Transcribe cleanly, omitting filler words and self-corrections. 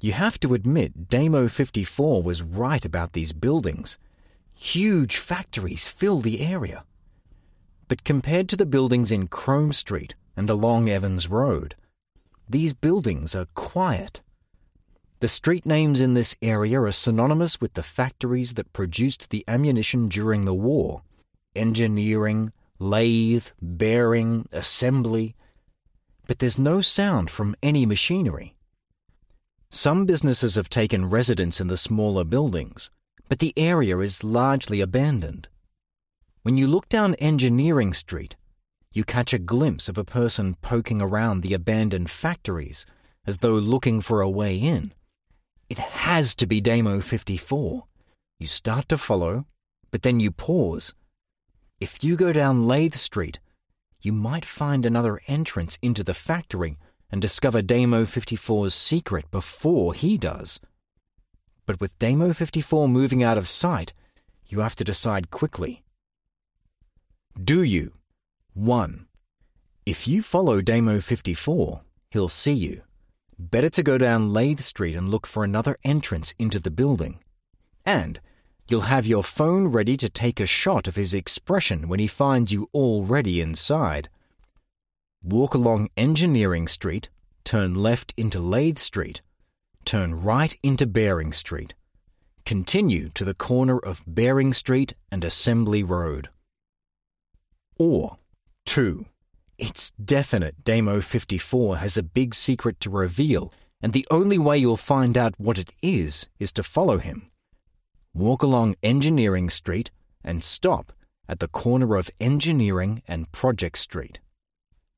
You have to admit Damo 54 was right about these buildings. Huge factories fill the area. But compared to the buildings in Crome Street and along Evans Road, these buildings are quiet. The street names in this area are synonymous with the factories that produced the ammunition during the war: engineering, lathe, bearing, assembly. But there's no sound from any machinery. Some businesses have taken residence in the smaller buildings, but the area is largely abandoned. When you look down Engineering Street, you catch a glimpse of a person poking around the abandoned factories as though looking for a way in. It has to be Damo 54. You start to follow, but then you pause. If you go down Lathe Street, you might find another entrance into the factory and discover Damo 54's secret before he does. But with Damo 54 moving out of sight, you have to decide quickly. Do you? 1. If you follow Damo 54, he'll see you. Better to go down Lathe Street and look for another entrance into the building. And you'll have your phone ready to take a shot of his expression when he finds you already inside. Walk along Engineering Street, turn left into Lathe Street, turn right into Bearing Street. Continue to the corner of Bearing Street and Assembly Road. Or 2. It's definite Damo 54 has a big secret to reveal, and the only way you'll find out what it is to follow him. Walk along Engineering Street and stop at the corner of Engineering and Project Street.